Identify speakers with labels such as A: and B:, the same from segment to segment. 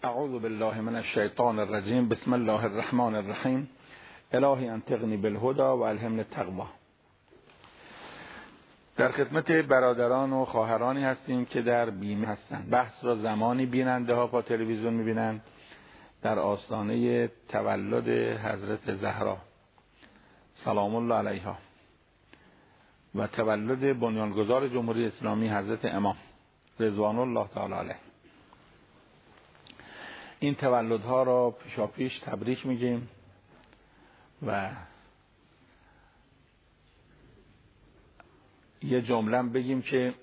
A: اعوذ بالله من الشیطان الرجیم. بسم الله الرحمن الرحیم. الهی انطقنی بالهدی و الهمنی التقوی. در خدمت برادران و خواهرانی هستیم که در بیمه هستند. بحث را زمانی بیننده ها با تلویزیون میبینند در آستانه تولد حضرت زهرا سلام الله علیها و تولد بنیانگذار جمهوری اسلامی حضرت امام رضوان الله تعالی علیه. این تولدها را پیشاپیش تبریک میگیم و یه جمله بگیم که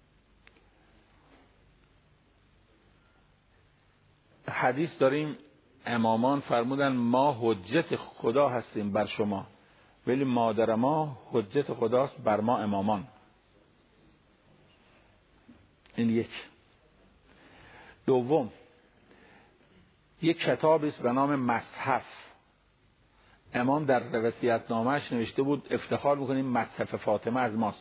A: حدیث داریم، امامان فرمودن ما حجت خدا هستیم بر شما، ولی مادر ما حجت خداست بر ما امامان. این یک. دوم، یک کتابی است به نام مصحف. امام در وصیت‌نامه‌اش نوشته بود افتخار می‌کنیم مصحف فاطمه از ماست.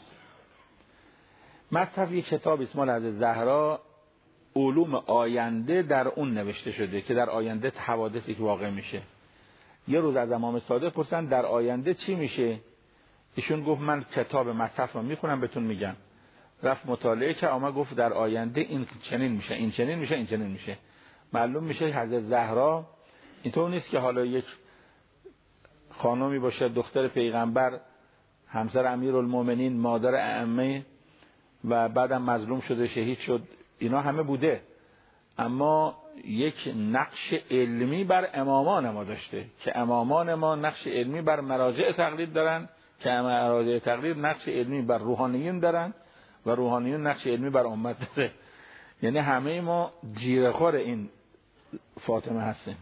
A: مصحف یک کتابی است مال حضرت زهرا، علوم آینده در اون نوشته شده که در آینده حوادثی که واقع میشه. یه روز از امام صادق پرسیدن در آینده چی میشه؟ ایشون گفت من کتاب مصحف رو میخونم بهتون میگم. رفت مطالعه که آمد گفت در آینده این چنین میشه، این چنین میشه، این چنین میشه. معلوم میشه حضرت زهرا اینطور نیست که حالا یک خانمی باشه دختر پیغمبر، همسر امیرالمومنین، مادر ائمه و بعدم مظلوم شده شهید شد. اینا همه بوده، اما یک نقش علمی بر امامان ما داشته که امامان ما نقش علمی بر مراجع تقلید دارن که مراجع تقلید نقش علمی بر روحانیون دارن و روحانیون نقش علمی بر امت داره. یعنی همه ما جیره‌خوار این فاطمه هستیم.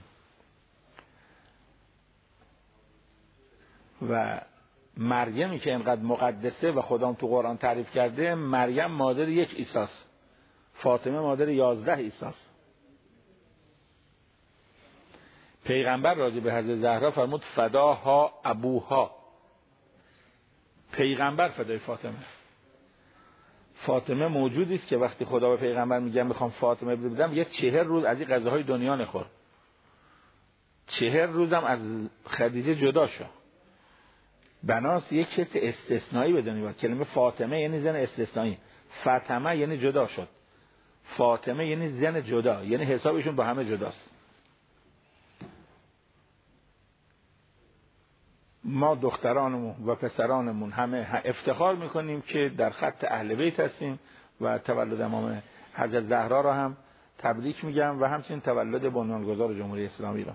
A: و مریمی که اینقدر مقدسه و خدام تو قرآن تعریف کرده، مریم مادر یک عیسی است، فاطمه مادر 11 عیسی است. پیغمبر راجع به حضرت زهرا فرمود فداها ابوها. پیغمبر فدای فاطمه. فاطمه موجودی است که وقتی خدا به پیغمبر میگه میخوام فاطمه بدم، یه 40 روز از این غذاهای دنیا نخور، 40 روزم از خدیجه جدا شو. بناس یک کس استثنایی بدونی. کلمه فاطمه یعنی زن استثنایی. فاطمه یعنی جدا شد. فاطمه یعنی زن جدا، یعنی حسابشون با همه جداست. ما دخترانمون و پسرانمون همه افتخار میکنیم که در خط اهل بیت هستیم و تولد امام حضرت زهرا را هم تبریک میگم و همچنین تولد بنیانگذار جمهوری اسلامی را.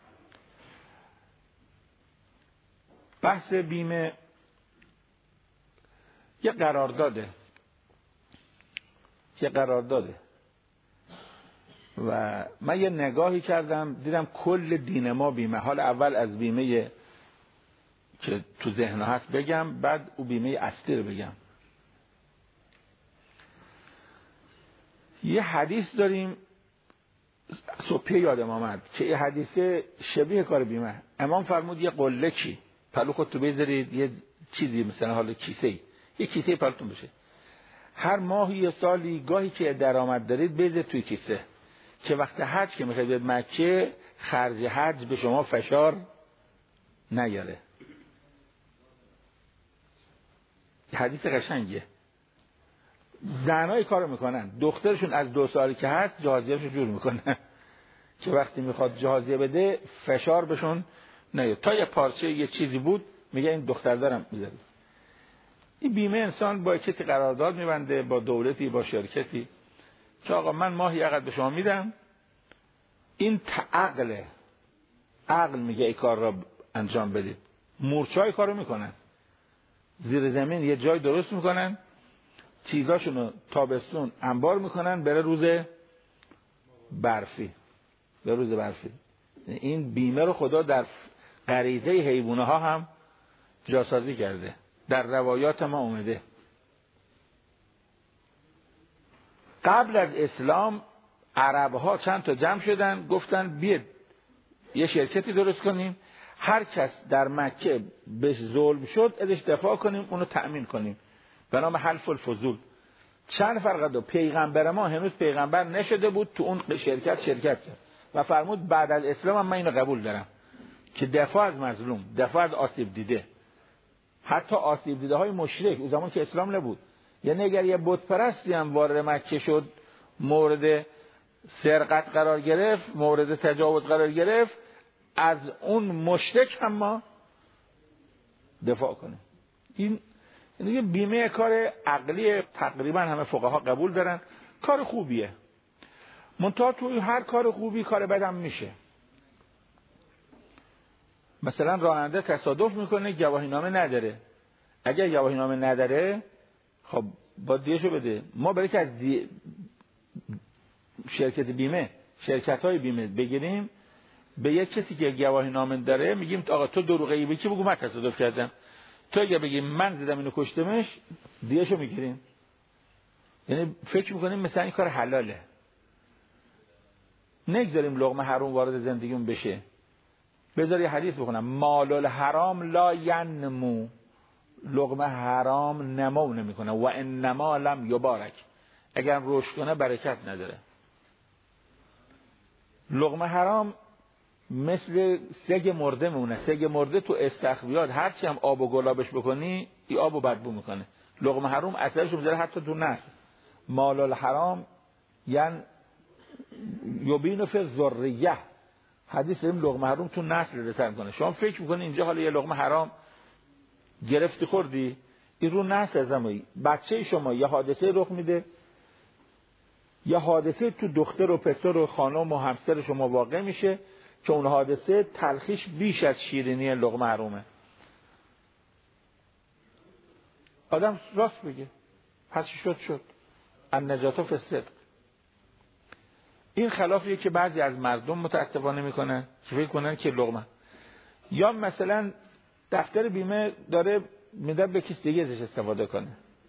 A: بحث بیمه یه قرارداده و من یه نگاهی کردم دیدم کل دین ما بیمه. حال اول از بیمه که تو ذهن هست بگم، بعد او بیمه اصلی رو بگم. یه حدیث داریم صبح یادم آمد که یه حدیث شبیه کار بیمه. امام فرمود یه قلکی پلو خودتو بذارید، یه چیزی مثلا حالا کیسه‌ای، یه کیسه پلوتون بشه، هر ماهی یا سالی گاهی که درآمد دارید بذارید توی کیسه که وقت حج که میخواید برید مکه خرج حج به شما فشار نیاره. حدیث قشنگیه. زنای کارو میکنن، دخترشون از 2 سالی که هست جهازیه‌شو جور میکنن که وقتی میخواد جهازیه بده فشار بهشون نیاد. تا یه پارچه یه چیزی بود میگه این دختر دارم میذارید. این بیمه انسان با کسی قرارداد میبنده، با دولتی، با شرکتی که آقا من ماهی عقد به شما میدم، این عقل میگه این کار را انجام بدید. مورچه‌های کارو میکنن، زیر زمین یه جای درست میکنن، چیزاشونو تابستون انبار میکنن بره روز برفی. این بیمه رو خدا در غریزه حیوانه ها هم جاسازی کرده، در روایات ما اومده. قبل از اسلام عرب ها چند تا جمع شدن گفتن بیاد یه شرکتی درست کنیم، هر کس در مکه به ظلم شد ازش دفاع کنیم، اونو تأمین کنیم، به نام حلف الفضول. چند فرق دو پیغمبر ما هنوز پیغمبر نشده بود، تو اون شرکت کرد. و فرمود بعد از اسلام هم من اینو قبول دارم که دفاع از مظلوم، دفاع از آسیب دیده، حتی آسیب دیده های مشرک اون زمان که اسلام نبود. یعنی اگر یه بت پرستی هم وارد مکه شد مورد سرقت قرار گرفت، مورد تجاوز قرار گرفت، از اون مشرک هم ما دفاع کنه. این یعنی بیمه کار عقلی تقریبا همه فقها قبول دارن، کار خوبیه. منتها توی هر کار خوبی کار بدم میشه. مثلا راننده تصادف میکنه گواهینامه نداره، اگر گواهینامه نداره خب با دیشو بده. ما برای که از شرکت های بیمه بگیریم، به یک کسی که گواهینامه داره میگیم آقا تو دروغی بگی بگو من تصادف کردم. تو اگه بگی من زدم اینو کشتمش دیشو میگیریم. یعنی فکر میکنیم مثلا این کار حلاله، نگذاریم لقمه حرام وارد زندگیمون بشه. بذار یه حدیث بخونم، مال الحرام لا ینمو، لقمه حرام نمو نمیکنه، و انما لم یبارک، اگر رشد کنه برکت نداره. لقمه حرام مثل سگ مرده مونه، سگ مرده تو استخویات هرچی هم آب و گلابش بکنی این آب و بدبو میکنه. لقمه حرام اثرش میذاره حتی تو نسل. مال الحرام یعنی یبین فی الذریه، حدیث این لقمه حرام تو نسل رسن کنه. شما فکر میکنی اینجا حالا یه لقمه حرام گرفتی خوردی، این رو نسل زمانی بچه شما یه حادثه رخ میده، یه حادثه تو دختر و پسر و خانم و همسر شما واقع میشه که اون حادثه تلخیش بیش از شیرینی لقمه حرامه. آدم راست بگه، پس شد النجات فی الصدق. این خلافیه که بعضی از مردم متاسفانه میکنن که فکر کنن که لقمه، یا مثلا دفتر بیمه داره میده به کسی دیگه ازش استفاده کنه.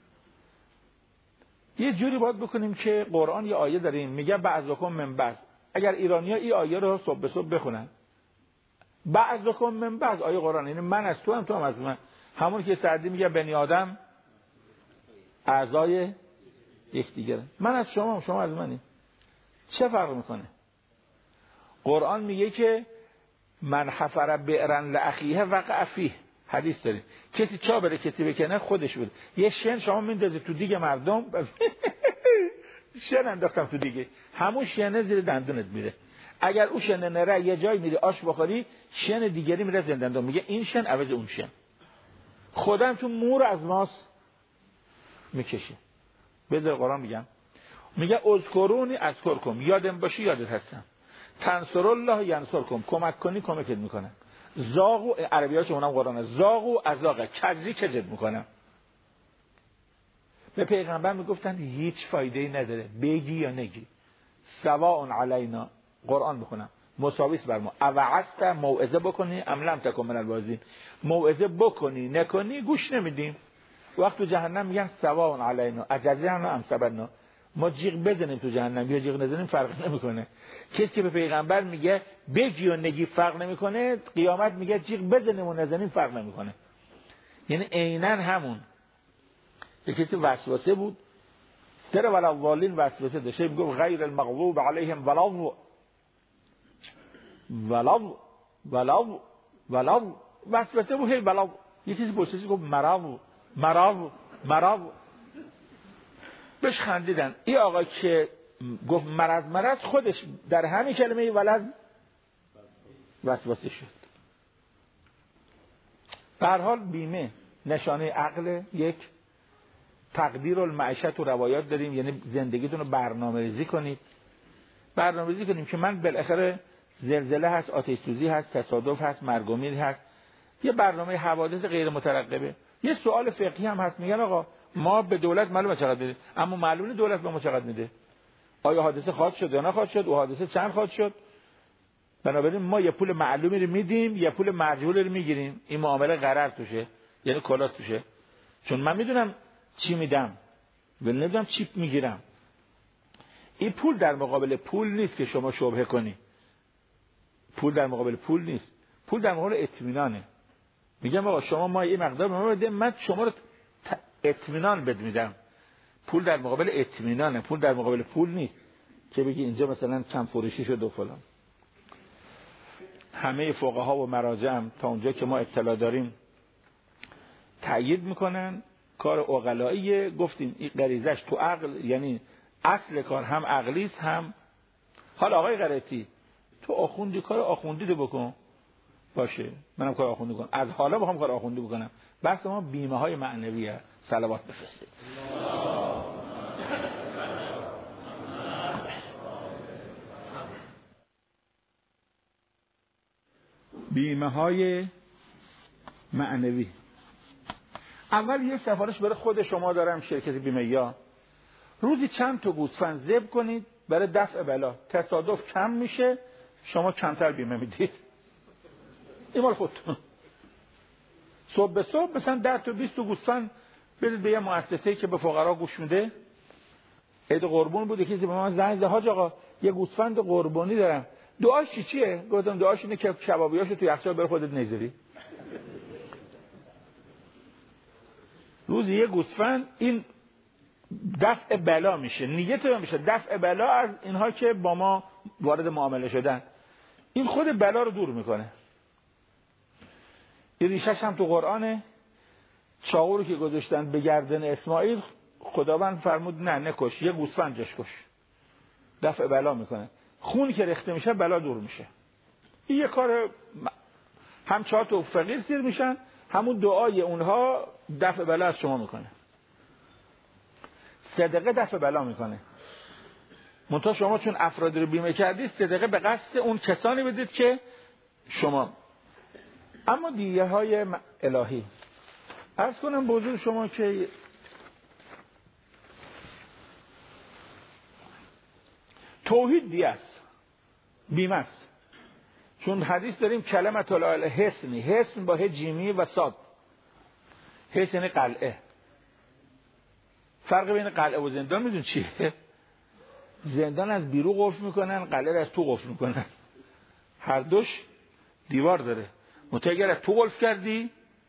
A: یه جوری باید بکنیم که قرآن یه آیه داریم میگه بعضکم من بعض، اگر ایرانی‌ها این آیه رو صبح به صبح بخونن، بعضکم من بعض، آیه قرآن، یعنی من از تو هم تو هم از من، همون که سعدی میگه بنی آدم اعضای یکدیگره، من از شما هم شما از منی. چه فرق میکنه؟ قرآن میگه که من حفر بئرا لاخیه وقع فیه، حدیث داریم کسی چا بره کسی بکنه خودش بده. یه شن شما میندازی تو دیگه مردم شن انداختم تو دیگه، همون شنه زیر دندونت میره. اگر اون شنه نره یه جای میری آش بخوری، شن دیگری میره زیر دندون، میگه این شن عوض اون شن. خودم تو مور از ماست میکشه. بذار قرآن میگه اذکرونی اذکرکم، یادم باشی یادت هستم، تنصر الله ینصرکم، کمک کنی کمکت میکنم. زاغو عربیات اونم قرآنه، زاغو ازاغه، کجی کجت میکنم. به پیغمبر میگفتن هیچ فایده ای نداره بگی یا نگی، سواء علینا، قرآن بخونم مساویس بر ما، اوعظت موعظه بکنی ام لم تکن من الواعظین، موعظه بکنی نکنی گوش نمیدیم. وقت تو جهنم میگن سواء علینا اجزعنا ام صبرنا، ما جیغ بزنیم تو جهنم یا جیغ نزنیم فرق نمیکنه. کسی که به پیغمبر میگه بگی و نگی فرق نمیکنه، قیامت میگه جیغ بزنیم و نزنیم فرق نمیکنه. یعنی عیناً همون. یکی کسی وسوسه بود، سر ولوالین وسوسه داشته، میگه غیر المغضوب علیهم ولو وسوسه بود، هی ولو. یکی کسی پشتش گفت مرض بهش خندیدن. این آقا که گفت مرض خودش در همین کلمه ولز وسوسه شد. به هر حال بیمه نشانه عقل. یک، تقدیر المعیشت و روایات داریم، یعنی زندگیتون رو برنامه‌ریزی کنید. برنامه‌ریزی کنیم که من بالاخره زلزله هست، آتش سوزی هست، تصادف هست، مرگ و میر هست، یه برنامه حوادث غیر مترقبه. یه سوال فقهی هم هست، میگن آقا ما به دولت معلومه چقدر میده، اما معلومه دولت به ما چقدر میده، آیا حادثه خواهد شد یا نخواهد شد، و حادثه چند خواهد شد. بنابراین ما یه پول معلومی رو میدیم، یه پول مجهول رو میگیریم. این معامله غرر توشه، یعنی کلات توشه، چون من میدونم چی میدم ولی نمیدونم چی میگیرم. این پول در مقابل پول نیست که شما شبهه کنی، پول در مقابل پول نیست، پول در مقابل اطمینانه. میگم آقا شما ما این مقدار به ما بده، من شما رو اطمینان بد میدم. پول در مقابل اطمینانه، پول در مقابل پول نیست که بگی اینجا مثلا کم فروشی شد و فلان. همه فقها و مراجع تا اونجا که ما اطلاع داریم تأیید میکنن کار عقلاییه. گفتیم این غریزش تو عقل، یعنی اصل کار هم عقلی است هم. حالا آقای قرائتی تو آخوندی، کار آخوندی رو بکن، باشه منم کار آخوندی کنم، از حالا بخوام کار آخوندی بکنم. بحث ما بیمه های معنویه. صلوات بفرستید. بیمه های معنوی. اول یه سفارش برای خود شما دارم، شرکت بیمه یا روزی چند تا گوسفند ذبح کنید برای دفع بلا. تصادف کم میشه، شما کمتر بیمه میدید. این مال خودتون. صبح به صبح مثلا 10 تا 20 تا گوسفند بدید به یه مؤسسه‌ای که به فقرا گوش میده. عید قربون بود، کسی به من زنگ زد حاج آقا یه گوسفند قربانی دارم، دعاش چیه؟ گفتم دعاش اینه که کبابیاشو تو یخچال بر خودت نذاری. روزی یه گوسفند، این دفع بلا میشه، نیت میشه دفع بلا از اینها که با ما وارد معامله شدن. این خود بلا رو دور میکنه. این ریشش هم تو قرآنه. چاقو رو که گذاشتن به گردن اسماعیل، خداوند فرمود نه نکش، یه گوسفند جاش کش، دفع بلا میکنه. خون که ریخته میشه بلا دور میشه. این یه کار هم چهار تا فقیر سیر میشن، همون دعای اونها دفع بلا از شما میکنه. صدقه دفع بلا میکنه. منتها شما چون افراد رو بیمه کردید، صدقه به قصد اون کسانی بدید که شما. اما دیگه های الهی عرض کنم به حضور شما که توحید دیگه است، بیمه است. چون حدیث داریم کلمت الله حصنی، حصن با جیمی و صاد. حصن یعنی قلعه. فرق بین قلعه و زندان میدون چیه؟ زندان از بیرون قفل میکنن، قلعه از تو قفل میکنن. هر دوش دیوار داره. منتها اگر از تو قفل کردی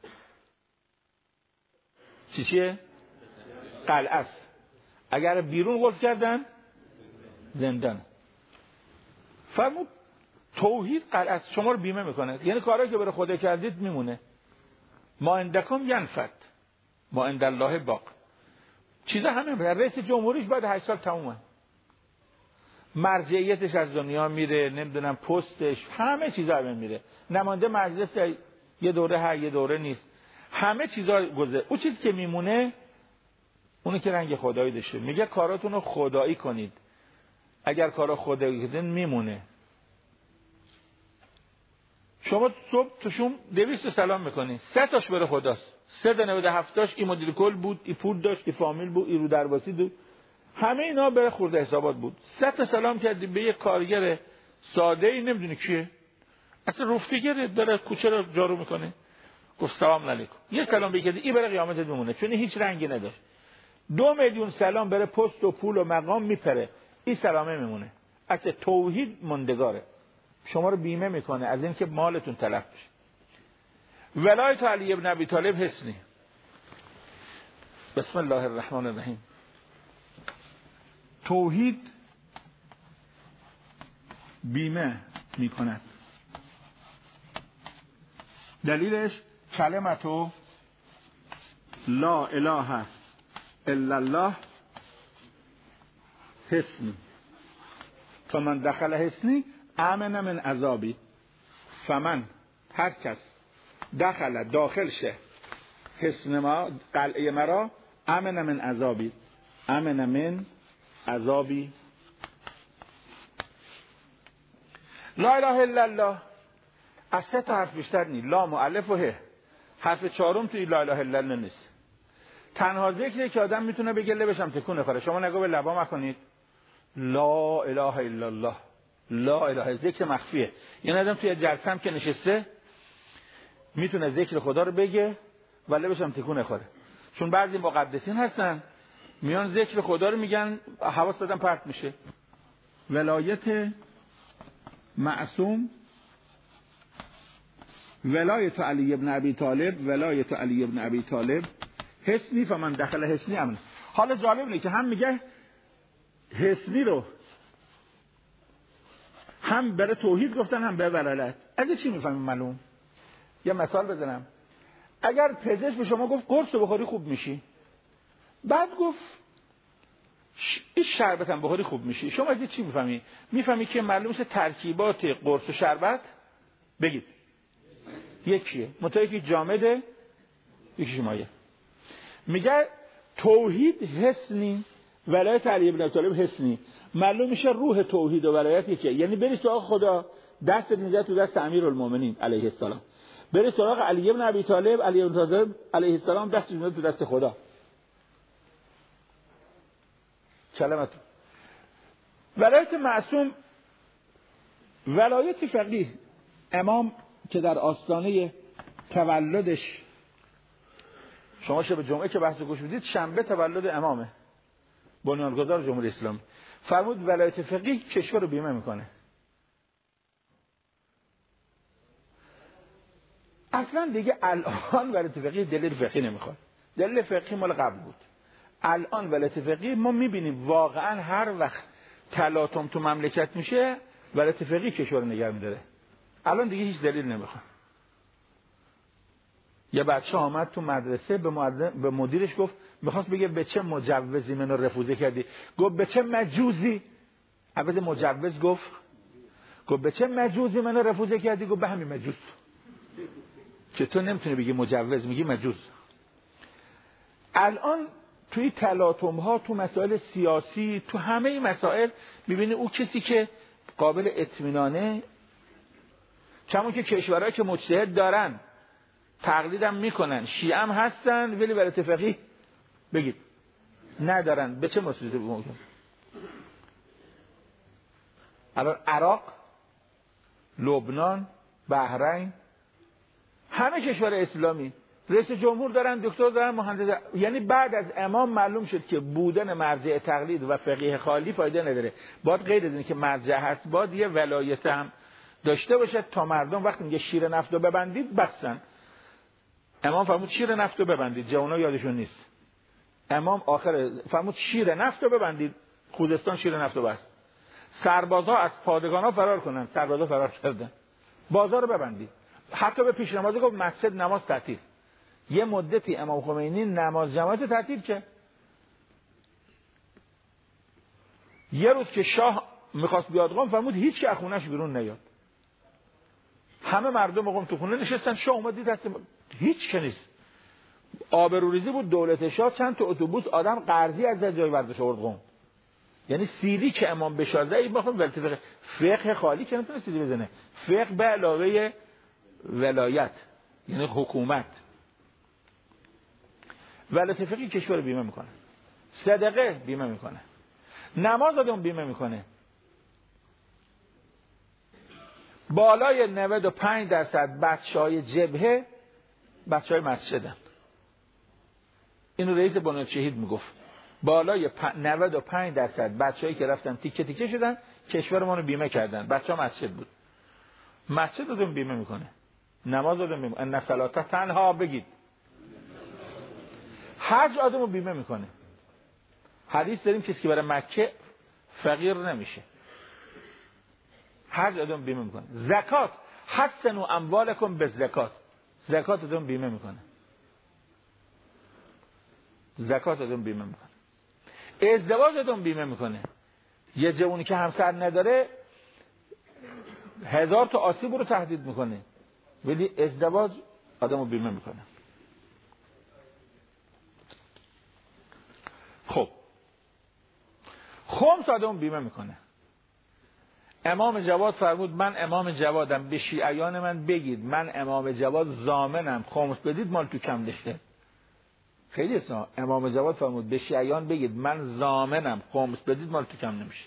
A: چیه؟ قلعه است. اگر بیرون قفل کردن زندان. فرمود توحید قلعه است، شما رو بیمه میکنه. یعنی کارهایی که برای خدا کردید میمونه. ما عندکم ینفد ما عند الله باق. چیزا همه رئیس جمهوریش بعد 8 سال تمومه. مرجعیتش از دنیا میره، نمیدونم پستش، همه چیزا همه میره. نماینده مجلس یه دوره یه دوره نیست. همه چیزا گذره. اون چیزی که میمونه اونی که رنگ خدایی داشته. میگه کاراتون رو خدایی کنید. اگر کارا خدایی کنید میمونه. شما صبح توشون 200 سلام میکنی، 3 تاش بره خداست، 397 تاش این مدیر کل بود، این پول داشت، این فامیل بود، این رو درواسی بود، همه اینا بره خورده حسابات بود. 3 تا سلام کردی به یک کارگر ساده ای نمیدونی کیه، اصلا رفتگره داره کوچه رو جارو میکنه، گفت سلام علیکم، یه سلام بکردی این بره قیامت میمونه، چون هیچ رنگی نداشت. 2 میلیون سلام بره پست و پول و مقام میپره، این سلامه میمونه. اصلا توحید موندگاره، شما رو بیمه میکنه از اینکه مالتون تلف بشه. ولایت علی ابن ابی طالب حسنی. بسم الله الرحمن الرحیم. توحید بیمه میکند. دلیلش کلمتو لا اله الا الله حسنی، فمن دخل حسنی امن من عذابی. فمن هر کس دخل داخل شه حسن ما قلعه مرا امن من عذابی، امن من عذابی. لا اله الا الله از 3 تا حرف بیشتر نیست. لام و الف و ه. حرف 4م توی لا اله الا الله نیست. تنها ذکری که آدم میتونه بگه لبش هم تکون نخوره. شما نگاه به لبا مکنید لا اله الا الله، لا اله، ذکر مخفیه. یعنی آدم توی جلسه هم که نشسته میتونه ذکر خدا رو بگه و لبش هم تکون نخوره. چون بعضی مقدسین هستن میان ذکر خدا رو میگن حواس آدم پرت میشه. ولایت معصوم، ولایت علی ابن ابی طالب، ولایت علی ابن ابی طالب حسنی فمن دخل حسنی امن. حالا جالب اینه که هم میگه حسنی رو هم برای توحید گفتن هم برای ولایت. از چی میفهمیم معلوم؟ یه مثال بزنم. اگر پزشک به شما گفت قرص بخوری خوب میشی، بعد گفت این شربت هم بخوری خوب میشی، شما از چی میفهمی؟ میفهمی که معلوم است ترکیبات قرص و شربت بگید یکیه، منتها که جامده یکیش مایه. میگه توحید حس نی، ولایت علی ابن ابی طالب حس نی. معلوم میشه روح توحید و ولایت یکیه. یعنی بری سراغ خدا، دست نیزه تو دست امیرالمومنین علیه السلام، بری سراغ علی ابن ابی طالب علیه السلام، دست نیزه تو دست خدا. کلمتون ولایت معصوم، ولایت فقیه، امام که در آستانه تولدش، شما شب جمعه که بحث گوش میدید، شنبه تولد امامه، بنیانگذار جمهوری اسلامی، فرمود ولایت فقیه کشور رو بیمه میکنه. اصلا دیگه الان ولایت فقیه دلیل فقهی نمیخواد، دلیل فقهی مال قبل بود. الان ولایت فقیه ما میبینیم واقعا هر وقت تلاطم تو مملکت میشه، ولایت فقیه کشور رو نگه میداره. الان دیگه هیچ دلیل نمیخواد. یه بچه آمد تو مدرسه به مدیرش گفت، میخواست بگه به چه مجوزی منو رفوزه کردی؟ گفت به چه مجوزی؟ عوض مجوز گفت به چه مجوزی منو رفوزه کردی؟ گفت به همین مجوز. که تو نمیتونی بگی مجوز، میگی مجوز. الان توی تلاطم ها، تو مسائل سیاسی، تو همه این مسائل میبینی او کسی که قابل اطمینانه، کمون که کشورهایی که مجتهد دارن تقلیدم میکنن، شیعه هم هستن، ولی ولایت فقیه بگید ندارن. به چه مصیبتی ممکن؟ الان عراق، لبنان، بحرین، همه کشور اسلامی رئیس جمهور دارن، دکتر دارن، مهندس. یعنی بعد از امام معلوم شد که بودن مرجع تقلید و فقیه خالی فایده نداره. باید غیر از این که مرجع هست، باید یه ولایت هم داشته باشه تا مردم وقتی میگه شیر نفت رو ببندید بستن. امام فرمود شیر نفت رو ببندید، جوانا یادشون نیست. امام آخر فرمود شیر نفت رو ببندید، خوزستان شیر نفت رو بست. سربازا از پادگانا فرار کنن، سربازا فرار کردن. بازار رو ببندید. حتی به پیش نمازی گفت مسجد نماز تعطیل. یه مدتی امام خمینی نماز جماعت تعطیل کرد. یه روز که شاه میخواست بیاد قم، فرمود هیچ که از خونه‌اش بیرون نیاد. همه مردم قم تو خونه نشستن، شاه اومد دید هیچ که نیست. آبروریزی بود دولت شاه، چند تا اتوبوس آدم قرضی از جای برداشت آورد قم. یعنی سیدی که امام بشازه ای بخوام فقه خالی که نمیتونه سیدی بزنه، فقه به علاوه ولایت یعنی حکومت. ولایت فقیه کشور بیمه میکنه، صدقه بیمه میکنه، نماز آدم بیمه میکنه. بالای 95% بچهای جبهه بچهای مسجدن. اینو رئیس بنیاد شهید میگفت. بالای 95% بچه‌ای که رفتن تیکه تیکه شدن، کشور ما رو بیمه کردن، بچه‌ها مسجد بود. مسجد آدم بیمه میکنه، نماز آدم بیمه، ان صلات تنها بگید. حج آدمو بیمه میکنه. حدیث داریم کسی که برای مکه فقیر نمیشه. حج آدم بیمه میکنه. زکات، حسنوا اموالکم بالزکات، زکات آدم بیمه میکنه. زکات آدم بیمه میکنه. ازدواج آدم بیمه میکنه. یه جوونی که همسر نداره 1000 تا آسیب رو تهدید میکنه، ولی ازدواج آدمو بیمه میکنه. خب خمس آدم بیمه میکنه. امام جواد فرمود من امام جوادم، به شیعیان من بگید من امام جواد ضامنم، خمس بدید مال تو کم داشته. خیلی اصلا امام جواد فرمود به شیعیان بگید من ضامنم، خمس بدید مال تو کم نمیشه.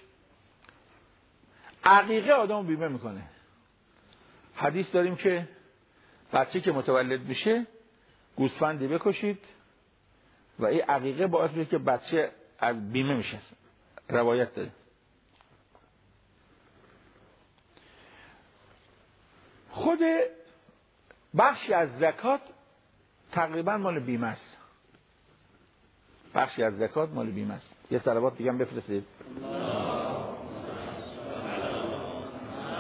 A: عقیقه آدمو بیمه میکنه. حدیث داریم که بچه که متولد میشه گوسفندی بکشید و این عقیقه باعث میشه که بچه از بیمه میشه. روایت داره. خود بخشی از زکات تقریبا مال بیمه است. بخشی از زکات مال بیمه است. یه صلوات دیگه هم بفرستید.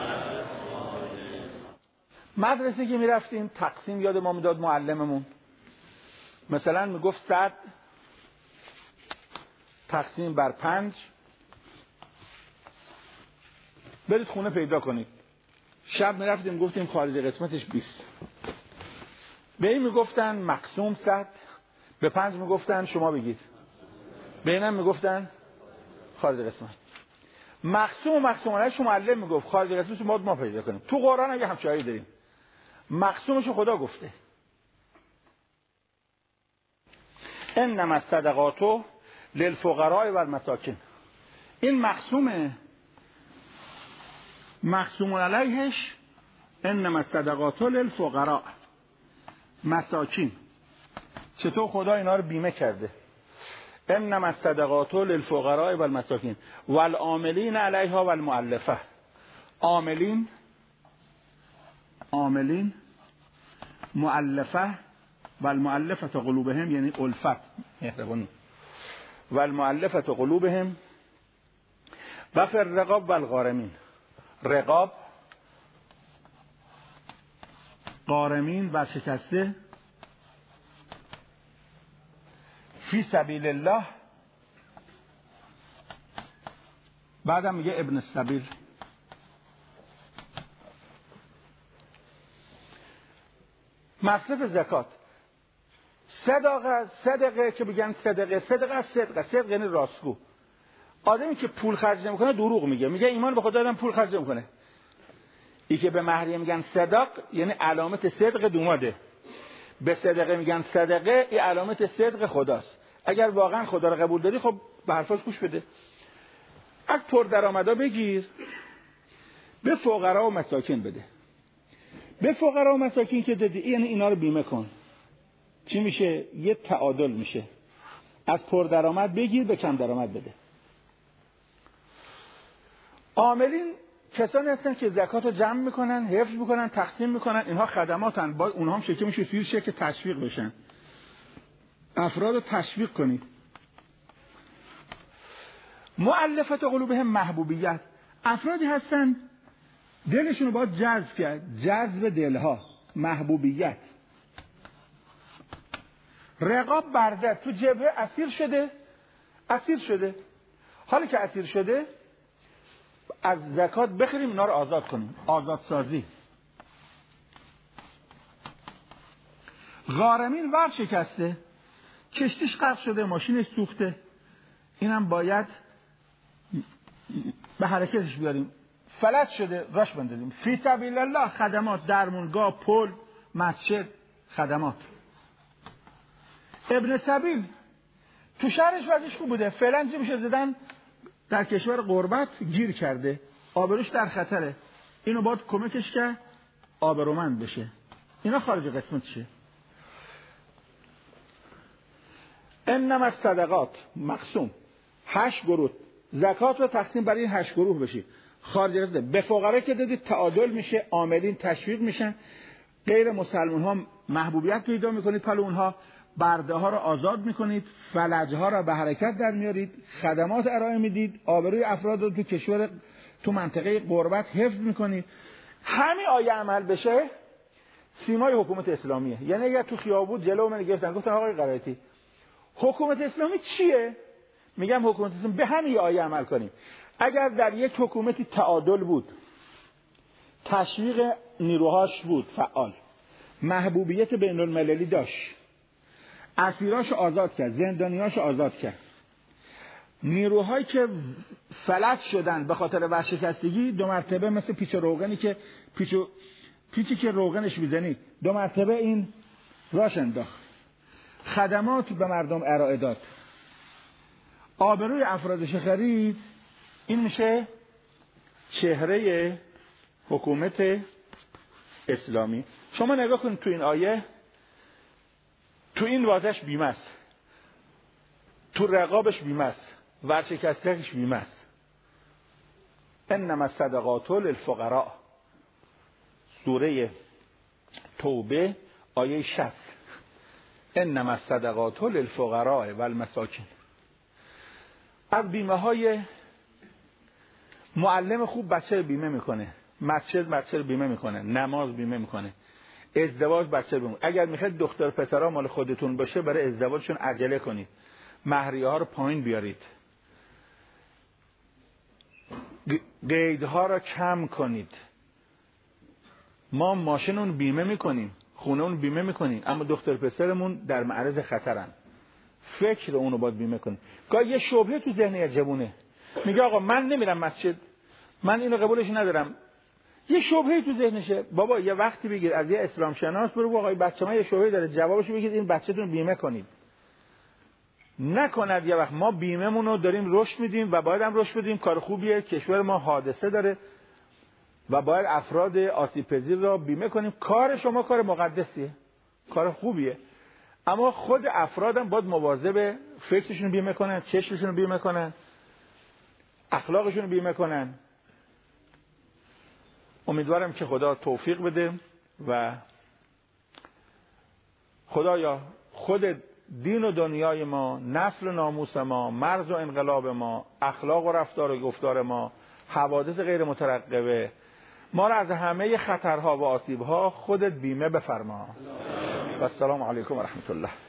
A: مدرسه که میرفتیم تقسیم یاد ما میداد معلممون، مثلا میگفت 100 تقسیم بر 5 برید خونه پیدا کنید. شب میرفتیم گفتیم خارج قسمتش 20. به این میگفتن مقسوم 100، به 5 میگفتن شما بگید، به اینم میگفتن خارج قسمت. مقسوم علیش معلم میگفت، خارج قسمتش ما پیدا کنیم. تو قرآن اگه همچنانی داریم، مقسومشو خدا گفته. انما الصدقات للفقراء والمساکین. این مقسوم علیهش انما الصدقات للفقراء مساکین. چطور خدا اینا رو بیمه کرده؟ انما الصدقات للفقراء والمساکین والعاملین علیها والمؤلفه. عاملین مؤلفه والمؤلفه قلوبهم، یعنی الفت مهربانی، والمؤلفه قلوبهم و فی الرقاب والغارمین. رقاب غارمین و شکسته فی سبیل الله. بعدم میگه ابن السبیل. مصرف زکات. صدقه که بگن صدقه یعنی راستگو. آدمی که پول خرج نمیکنه دروغ میگه ایمان به خدا دارم پول خرج نمیکنه. این که به مهریه میگن صدق یعنی علامت صدق دوماده، به صدقه میگن صدقه این علامت صدق خداست. اگر واقعا خدا رو قبول داری خب به حرفاش گوش بده. از پردرآمدا بگیر به فقرا و مساکین بده. به فقرا و مساکین که دادی یعنی اینا رو بیمه کن. چی میشه؟ یه تعادل میشه. از پردرآمد بگیر به کم درآمد بده. عاملین کسانی هستن که زکات رو جمع میکنن، حفظ میکنن، تقسیم میکنن. اینها خدماتن، باید اونها هم شکل میشه توی شکل تشویق بشن. افراد رو تشویق کنید. مؤلفت قلوبهم محبوبیت. افرادی هستن دلشون رو باید جذب کرد، جذب دلها، محبوبیت. رقاب برده تو جبهه اسیر شده. حالی که اسیر شده از زکات بخریم اینا رو آزاد کنیم، آزادسازی. غارمین ورشکسته، کشتیش غرق شده، ماشینش سوخته، اینم باید به حرکتش بیاریم. فلج شده راش بندازیم. فی سبیل الله خدمات، درمونگاه، پل، مسجد، خدمات. ابن سبیل تو شهرش وضعش خوب بوده، فعلا چی میشه؟ زدن در کشور غربت گیر کرده، آبروش در خطره، اینو باید کمکش که آبرومند بشه. اینا خارج قسمتشه. انما الصدقات مقسوم 8 گروه، زکات رو تقسیم برای این 8 گروه بشه. خارج قسمت به فقرا که دادید تعادل میشه، عاملین تشویق میشن، غیر مسلمان ها محبوبیت پیدا میکنید، پل اونها برده ها رو آزاد میکنید، فلج ها رو به حرکت در میارید، خدمات ارائه میدید، آبروی افراد رو تو کشور تو منطقه غربت حفظ میکنید. همین آیه عمل بشه سیمای حکومت اسلامیه. یعنی اگر تو خیابون جلو من گرفتن گفتن آقای قرائتی حکومت اسلامی چیه؟ میگم حکومت اسلامی به همین آیه عمل کنیم. اگر در یک حکومتی تعادل بود، تشویق نیروهاش بود فعال، محبوبیت بین المللی داشت، اسیراش آزاد کرد، زندانیاش آزاد کرد، نیروهایی که فلج شدن به خاطر ورشکستگی 2 مرتبه مثل پیچ روغنی که پیچی که روغنش میزنی 2 مرتبه این راش انداخت، خدمات به مردم ارائه داد، آبروی افرادش خرید. این میشه چهره حکومت اسلامی. شما نگاه کنید تو این آیه، تو این وازش بیمه است، تو رقابش بیمه است، ورشکستگیش بیمه است. انما الصدقات للفقراء، سوره توبه آیه 60. انما الصدقات للفقراء والمساکین. از بیمه های معلم خوب بچه بیمه میکنه، مسجد بیمه میکنه، نماز بیمه میکنه، ازدواج بچه بیمه. اگر میخواید دختر پسرها مال خودتون باشه برای ازدواجشون عجله کنید، مهریه ها رو پایین بیارید، قیدها رو کم کنید. ما ماشینون بیمه میکنیم، خونه اون بیمه میکنیم، اما دختر پسرمون در معرض خطرن، فکر اونو باید بیمه کنیم. گاهی یه شبهه تو ذهن یه جوونه میگه آقا من نمیرم مسجد، من اینو قبولش ندارم، یه شبهه تو ذهنشه. بابا یه وقتی بگیر از یه اسلام شناس برو آقا بچه من یه شبهه داره، جوابشو بگید این بچه‌تون بیمه کنید. نکند یه وقت ما بیمه‌مون رو داریم رشد میدیم و باید هم رشد بدیم، کار خوبیه، کشور ما حادثه داره و باید افراد آسیب پذیر را بیمه کنیم. کار شما کار مقدسیه، کار خوبیه، اما خود افرادم باید مواظب فکرشون رو بیمه کنن، چشمشون رو بیمه کنن، اخلاقشون رو بیمه کنن. امیدوارم که خدا توفیق بده و خدایا خود دین و دنیای ما، نسل و ناموس ما، مرز و انقلاب ما، اخلاق و رفتار و گفتار ما، حوادث غیر مترقبه ما را از همه خطرها و آسیبها خودت بیمه بفرما. و السلام علیکم و رحمت الله.